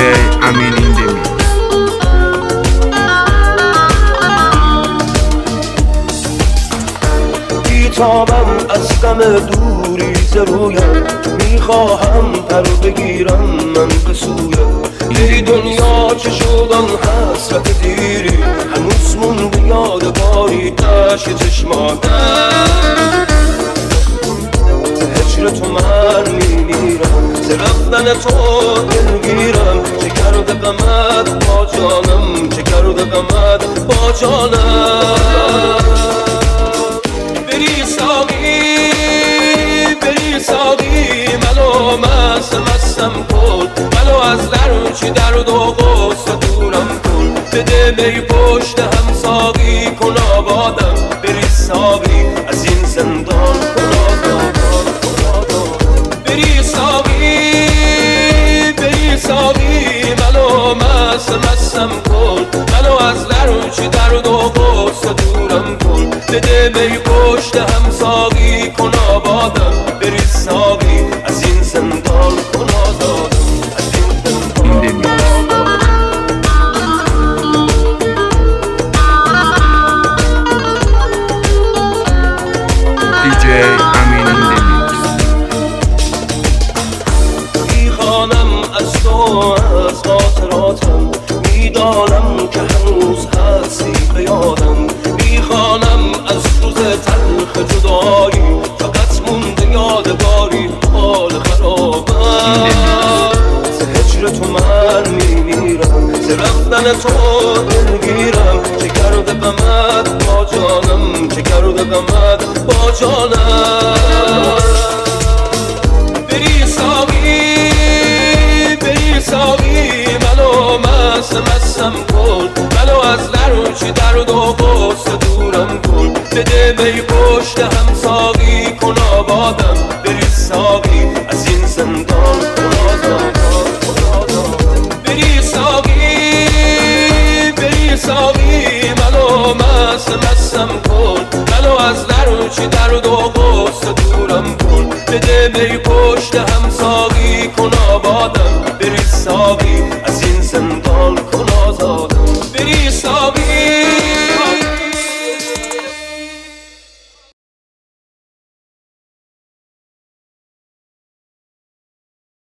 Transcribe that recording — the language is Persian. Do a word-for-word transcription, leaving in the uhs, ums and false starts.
امین این دمی. بیتابم از غم دوری ز رویم، میخواهم پر بگیرم من به سویم. ای دنیا چه شد آن حسرت دیری، هنوز مونده یادگاری اشک چشماتم. هجر تو من میمیرم، ز رفتن تو دلگیرم. چه کرده غمت با جانم، چه کرده غمت با جانم. بری ساقی بری ساقی، منو مست مستم کن، منو از لرچی درد و غصه دورم کن. بده می پشت هم ساقی کن آبادم. بری ساقی از این زندان کن آزادم. بری ساقی بری ساقی، منو مست مستم کن، منو از لرچی درد و غصه دورم کن. بده می پشت هم ساقی کن آبادم. بری ساقی از این زندان کن آزادم. از این زندان کن آزادم. دیجی امین این دمی. میخوانم از تو از خاطراتم، میدانم که هنوز هستی به یادم. میخوانم از روز تلخ جدایی، فقط مونده یادگاری حال خرابم. ز هجر تو من میمیرم، ز رفتن تو دلگیرم. چه کرده غمت با جانم، چه کرده غمت با جانم. بری ساقی بری ساقی، منو مست مستم کن، منو از لرچی درد و غصه دورم کن. بده می پشت هم ساقی کن آبادم. بری ساقی از این زندان کن آزادم. بری ساقی بری ساقی، منو مست مستم کن، منو از لرچی درد و غصه دورم کن. بده می پشت هم ساقی کن آبادم. بری ساقی از این زندان کن آزادم.